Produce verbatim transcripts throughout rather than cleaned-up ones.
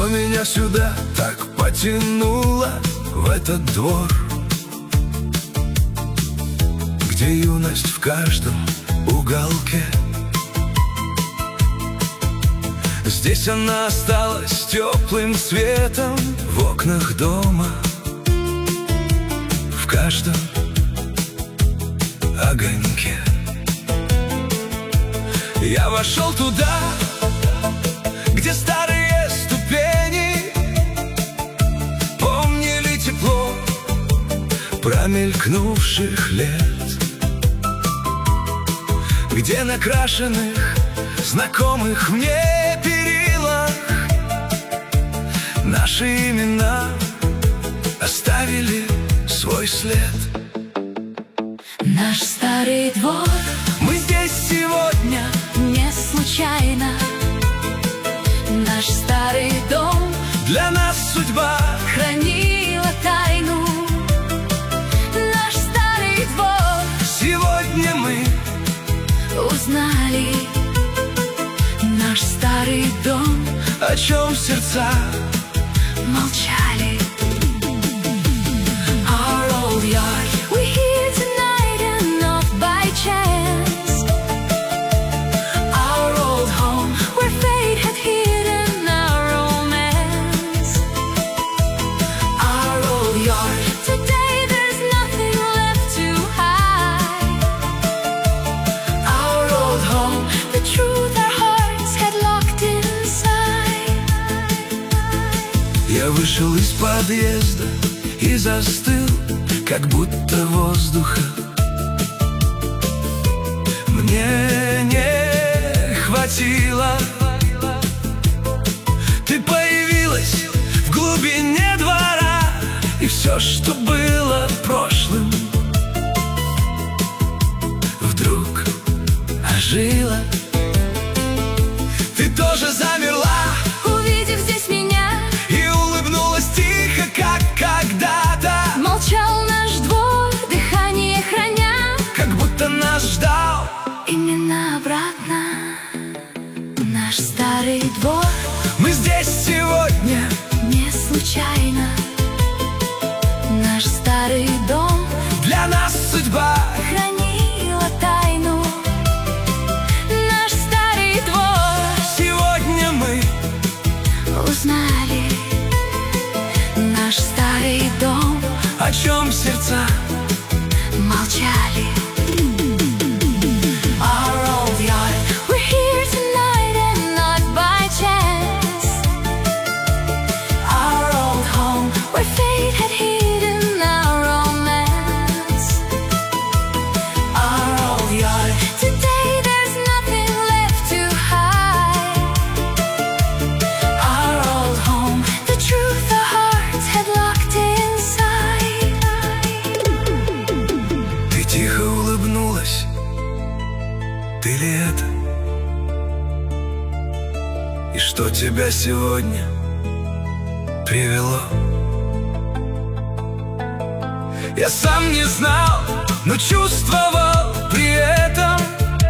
Но меня сюда так потянуло, в этот двор, где юность в каждом уголке. Здесь она осталась теплым светом в окнах дома, в каждом огоньке. Я вошел туда, где старые ступени помнили тепло промелькнувших лет, где на крашеных знакомых мне перилах наши имена оставили свой след. Наш старый двор, мы здесь сегодня не случайно. Наш старый дом, для нас судьба хранила тайну. Наш старый двор, сегодня мы узнали. Наш старый дом, о чем сердца молчали. Our old yard, we're here tonight and not by chance. Our old home, where fate had hidden our romance. Our old yard, today there's nothing left to hide. Our old home, the truth our hearts had locked inside. Я вышел из подъезда и застыл, как будто воздуха мне не хватило. Ты появилась в глубине двора, и все, что было прошлым, вдруг ожило. Ты тоже замерла, Увидев здесь меня, и улыбнулась тихо, как когда-то, молчал наш двор, дыхание храня, как будто нас ждал. именно обратно. Наш старый двор, Мы здесь сегодня не случайно. Наш старый дом для нас судьба хранила тайну. Наш старый двор, сегодня мы узнали. Наш старый дом, о чем сердца молчали. Our old yard, we're here tonight and not by chance. Our old home, where fate had hidden our romance. Our old yard, today there's nothing left to hide. Our old home, the truth our hearts had locked inside. Ты тихо улыбнулась, ты ли это? И что тебя сегодня привело? Я сам не знал, но чувствовал при этом.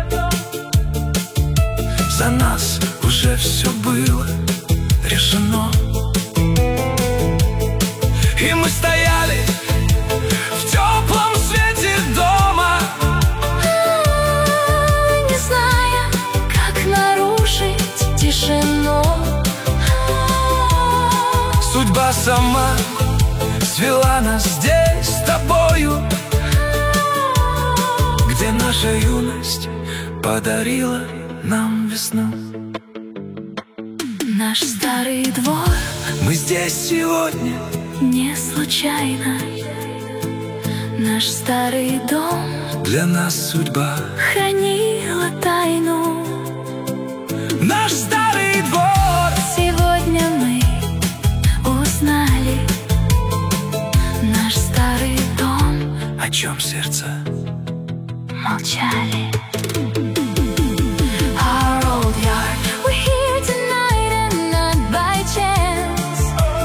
За нас уже все было решено. И мы стояли в теплом свете дома, Не зная, как нарушить тишину. судьба сама свела нас здесь с тобою, где наша юность подарила нам весну. Наш старый двор, Мы здесь сегодня не случайно. Наш старый дом для нас судьба. хранила тайну. Наш старый двор, Сегодня мы узнали. Наш старый дом, о чем сердца молчали. Our old yard, we're here tonight and not by chance.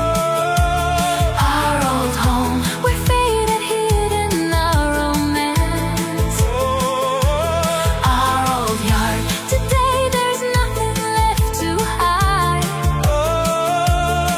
Our old home, where fate had hidden our romance. Our old yard, today there's nothing left to hide.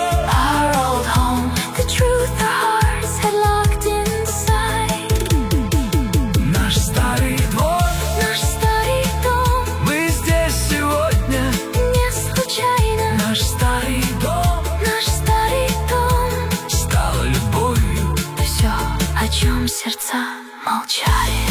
молчали.